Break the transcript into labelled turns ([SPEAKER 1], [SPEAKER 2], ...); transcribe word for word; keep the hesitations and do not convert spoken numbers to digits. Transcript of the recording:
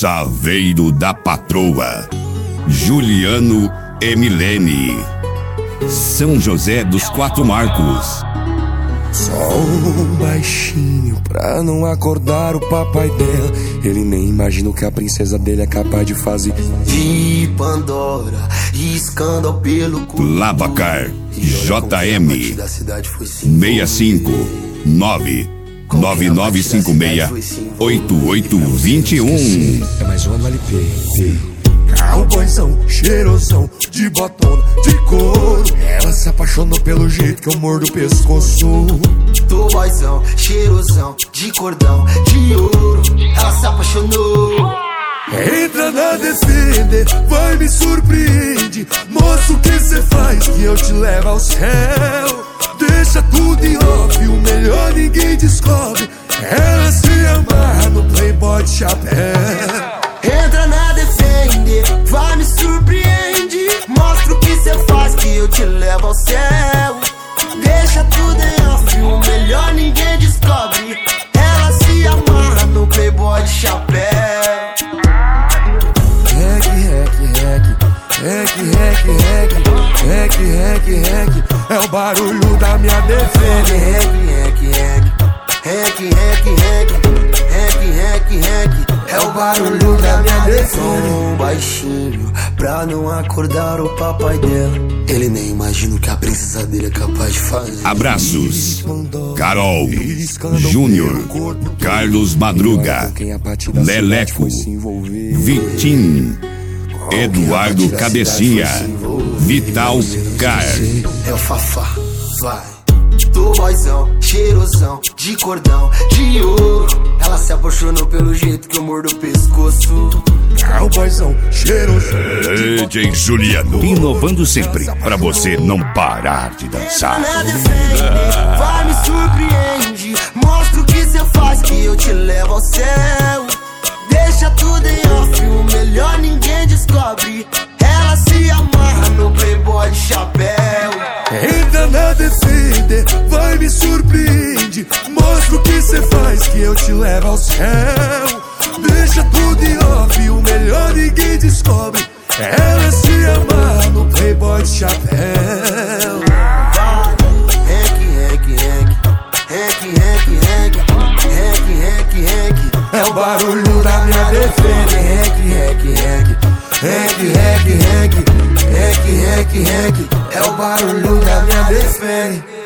[SPEAKER 1] Saveiro da Patroa, Juliano e Milene, São José dos Quatro Marcos.
[SPEAKER 2] Só um baixinho pra não acordar o papai dela. Ele nem imagina o que a princesa dele é capaz de fazer.
[SPEAKER 3] De Pandora e escândalo pelo
[SPEAKER 1] Lavacar, J M, seis cinco nove nove nove cinco seis oito oito dois um.
[SPEAKER 2] É mais um no L P. Cowboyzão, cheirosão, de botona, de couro. Ela se apaixonou pelo jeito que eu mordo o pescoço.
[SPEAKER 3] Tô boyzão, cheirosão, de cordão, de ouro. Ela se apaixonou.
[SPEAKER 2] Entra na Defender, vai me surpreende. Mostra o que cê faz que eu te levo ao céu. Deixa tudo em off, o melhor ninguém descobre. Ela se amarra no Playboy de chapéu.
[SPEAKER 3] Entra na Defender, vai me surpreende. Mostra o que cê faz que eu te levo ao céu. Deixa tudo em off, o melhor ninguém descobre. Ela se amarra no Playboy de chapéu.
[SPEAKER 2] Rec, rec, rec, rec, rec, rec, rec, rec, rec. É o barulho da minha Defender.
[SPEAKER 3] Rec, rec, rec, rec, rec, rec, rec, rec, rec. É o barulho da minha Defender. Um baixinho pra não acordar o papai dela. Ele nem imagina o que a princesa dele é capaz de fazer.
[SPEAKER 1] Abraços, Carol, Júnior, Carlos Madruga, Leleco, Vitim, Eduardo Cabecinha, Vital Car.
[SPEAKER 3] É o Fafá, vai. Tô boyzão, cheirosão, de cordão, de ouro. Ela se apaixonou pelo jeito que eu mordo o pescoço.
[SPEAKER 2] Cowboyzão, cheirosão.
[SPEAKER 1] D J Juliano, inovando sempre pra você não parar de dançar.
[SPEAKER 3] Na Defender, vai me surpreende. Mostra o que cê faz que eu te levo ao céu. Deixa tudo em off, o melhor ninguém descobre. Ela se amarra no Playboy de chapéu.
[SPEAKER 2] Entra na Defender, vai me surpreende. Mostra o que cê faz que eu te levo ao céu. Deixa tudo em off, o melhor ninguém descobre. Ela se amarra no Playboy de chapéu.
[SPEAKER 3] Rec, rec, rec, rec, rec, rec, rec, rec, rec.
[SPEAKER 2] É o barulho da minha Defender.
[SPEAKER 3] Rec, rec, rec, rec, rec, rec, rec, rec, rec. É o barulho da minha Defender.